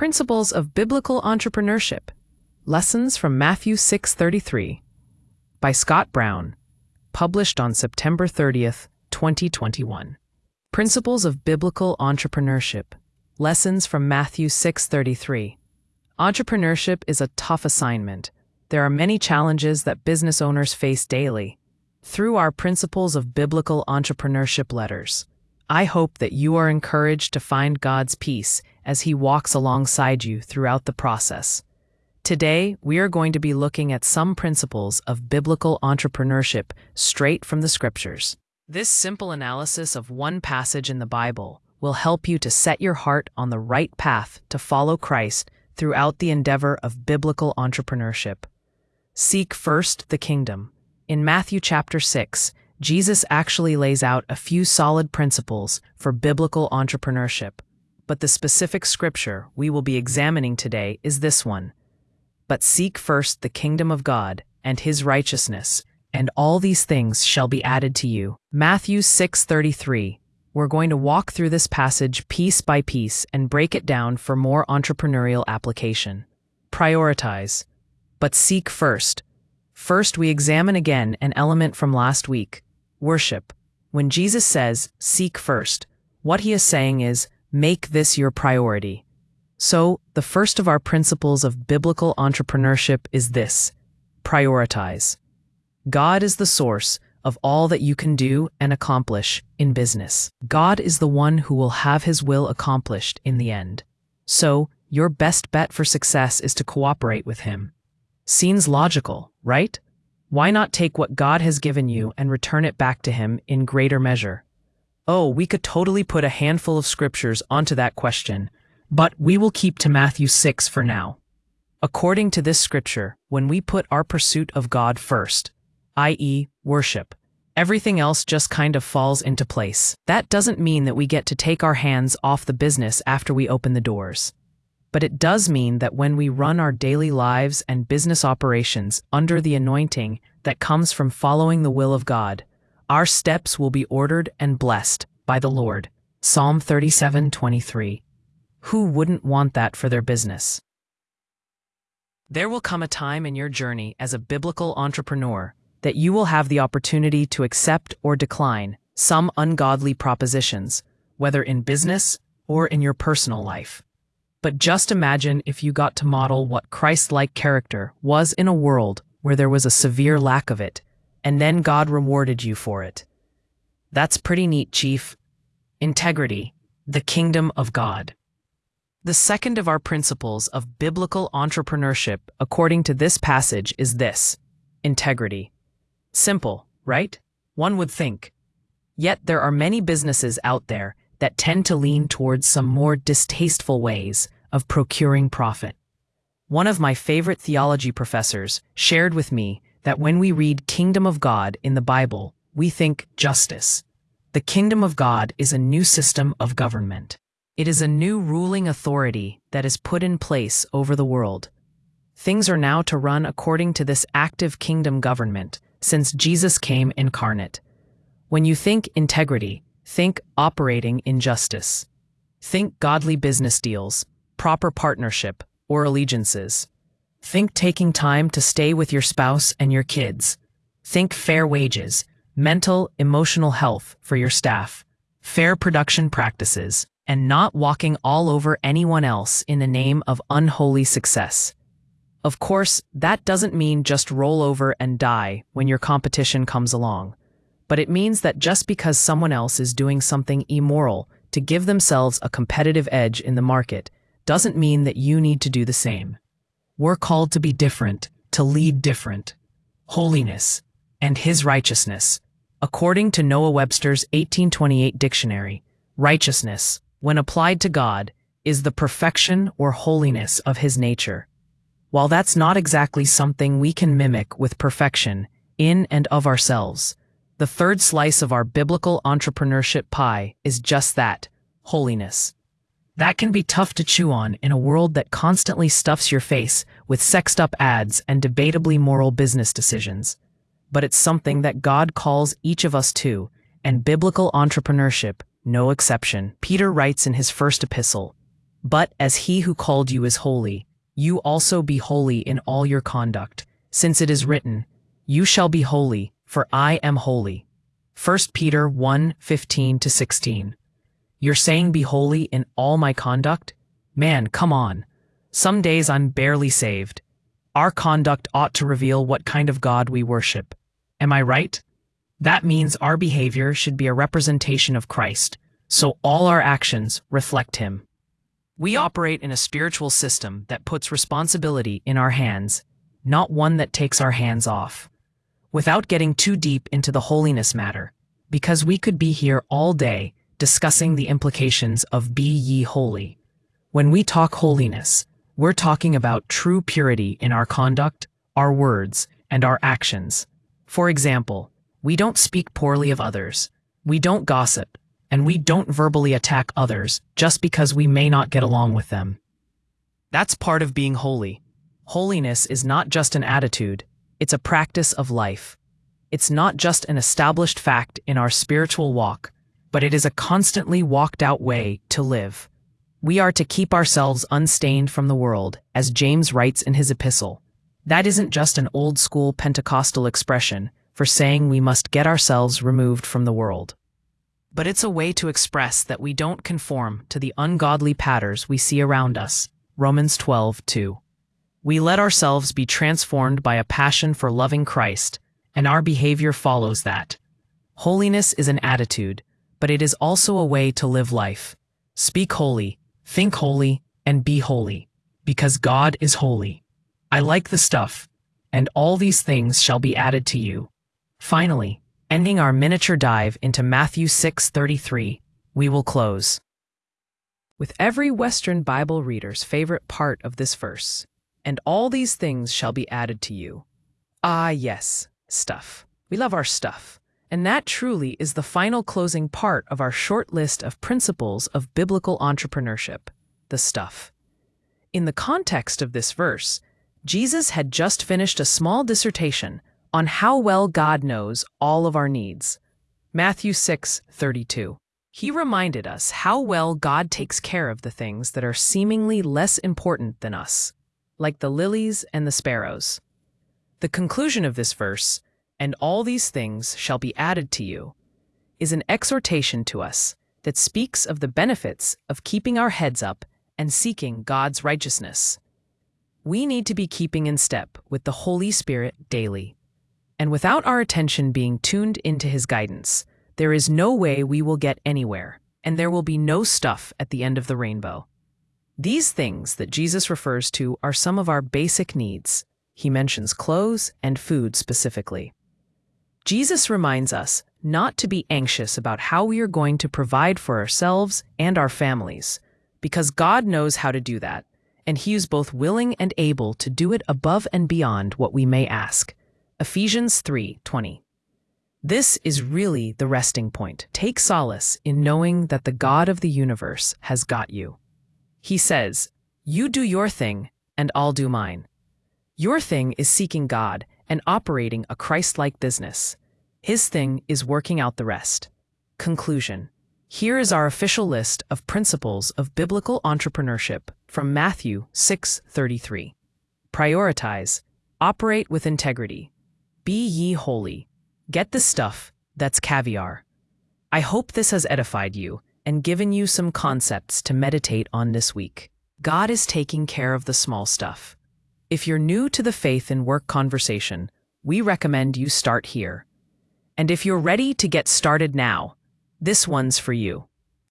Principles of Biblical Entrepreneurship. Lessons from Matthew 6:33. By Scott Brown. Published on September 30th, 2021. Principles of Biblical Entrepreneurship. Lessons from Matthew 6:33. Entrepreneurship is a tough assignment. There are many challenges that business owners face daily. Through our Principles of Biblical Entrepreneurship letters, I hope that you are encouraged to find God's peace as He walks alongside you throughout the process. Today, we are going to be looking at some principles of biblical entrepreneurship straight from the Scriptures. This simple analysis of one passage in the Bible will help you to set your heart on the right path to follow Christ throughout the endeavor of biblical entrepreneurship. Seek first the kingdom. In Matthew chapter 6, Jesus actually lays out a few solid principles for biblical entrepreneurship, but the specific scripture we will be examining today is this one. But seek first the kingdom of God and His righteousness, and all these things shall be added to you. Matthew 6:33. We're going to walk through this passage piece by piece and break it down for more entrepreneurial application. Prioritize, but seek first. First, we examine again an element from last week, worship. When Jesus says, seek first, what He is saying is, make this your priority. So, the first of our principles of biblical entrepreneurship is this: prioritize. God is the source of all that you can do and accomplish in business. God is the one who will have His will accomplished in the end. So, your best bet for success is to cooperate with Him. Seems logical, right? Why not take what God has given you and return it back to Him in greater measure? Oh, we could totally put a handful of scriptures onto that question, but we will keep to Matthew 6 for now. According to this scripture, when we put our pursuit of God first, i.e., worship, everything else just kind of falls into place. That doesn't mean that we get to take our hands off the business after we open the doors. But it does mean that when we run our daily lives and business operations under the anointing that comes from following the will of God, our steps will be ordered and blessed by the Lord. Psalm 37:23. Who wouldn't want that for their business? There will come a time in your journey as a biblical entrepreneur that you will have the opportunity to accept or decline some ungodly propositions, whether in business or in your personal life. But just imagine if you got to model what Christ-like character was in a world where there was a severe lack of it, and then God rewarded you for it. That's pretty neat, Chief. Integrity, the kingdom of God. The second of our principles of biblical entrepreneurship, according to this passage, is this: integrity. Simple, right? One would think. Yet there are many businesses out there that tend to lean towards some more distasteful ways of procuring profit. One of my favorite theology professors shared with me that when we read Kingdom of God in the Bible, we think justice. The Kingdom of God is a new system of government. It is a new ruling authority that is put in place over the world. Things are now to run according to this active kingdom government since Jesus came incarnate. When you think integrity, think operating in justice. Think godly business deals, proper partnership, or allegiances. Think taking time to stay with your spouse and your kids. Think fair wages, mental, emotional health for your staff, fair production practices, and not walking all over anyone else in the name of unholy success. Of course, that doesn't mean just roll over and die when your competition comes along. But it means that just because someone else is doing something immoral to give themselves a competitive edge in the market doesn't mean that you need to do the same. We're called to be different, to lead different. Holiness and His righteousness. According to Noah Webster's 1828 dictionary, righteousness, when applied to God, is the perfection or holiness of His nature. While that's not exactly something we can mimic with perfection in and of ourselves, the third slice of our biblical entrepreneurship pie is just that, holiness. That can be tough to chew on in a world that constantly stuffs your face with sexed-up ads and debatably moral business decisions. But it's something that God calls each of us to, and biblical entrepreneurship, no exception. Peter writes in his first epistle, But as he who called you is holy, you also be holy in all your conduct, since it is written, "You shall be holy, for I am holy." 1 Peter 1:15-16. You're saying be holy in all my conduct? Man, come on. Some days I'm barely saved. Our conduct ought to reveal what kind of God we worship. Am I right? That means our behavior should be a representation of Christ, so all our actions reflect Him. We operate in a spiritual system that puts responsibility in our hands, not one that takes our hands off. Without getting too deep into the holiness matter, because we could be here all day discussing the implications of be ye holy. When we talk holiness, we're talking about true purity in our conduct, our words, and our actions. For example, we don't speak poorly of others, we don't gossip, and we don't verbally attack others just because we may not get along with them. That's part of being holy. Holiness is not just an attitude, it's a practice of life. It's not just an established fact in our spiritual walk, but it is a constantly walked-out way to live. We are to keep ourselves unstained from the world, as James writes in his epistle. That isn't just an old-school Pentecostal expression for saying we must get ourselves removed from the world. But it's a way to express that we don't conform to the ungodly patterns we see around us. Romans 12:2. We let ourselves be transformed by a passion for loving Christ, and our behavior follows that. Holiness is an attitude, but it is also a way to live life. Speak holy, think holy, and be holy, because God is holy. I like the stuff, and all these things shall be added to you. Finally, ending our miniature dive into Matthew 6:33, we will close with every Western Bible reader's favorite part of this verse. And all these things shall be added to you. Ah, yes, stuff. We love our stuff. And that truly is the final closing part of our short list of principles of biblical entrepreneurship, the stuff. In the context of this verse, Jesus had just finished a small dissertation on how well God knows all of our needs. Matthew 6:32. He reminded us how well God takes care of the things that are seemingly less important than us, like the lilies and the sparrows. The conclusion of this verse, "And all these things shall be added to you," is an exhortation to us that speaks of the benefits of keeping our heads up and seeking God's righteousness. We need to be keeping in step with the Holy Spirit daily. And without our attention being tuned into His guidance, there is no way we will get anywhere, and there will be no stuff at the end of the rainbow. These things that Jesus refers to are some of our basic needs. He mentions clothes and food specifically. Jesus reminds us not to be anxious about how we are going to provide for ourselves and our families, because God knows how to do that, and He is both willing and able to do it above and beyond what we may ask. Ephesians 3:20. This is really the resting point. Take solace in knowing that the God of the universe has got you. He says, "You do your thing, and I'll do mine." Your thing is seeking God and operating a Christ-like business. His thing is working out the rest. Conclusion. Here is our official list of principles of biblical entrepreneurship from Matthew 6:33. Prioritize. Operate with integrity. Be ye holy. Get the stuff that's caviar. I hope this has edified you and given you some concepts to meditate on this week. God is taking care of the small stuff. If you're new to the faith and work conversation, we recommend you start here. And if you're ready to get started now, this one's for you.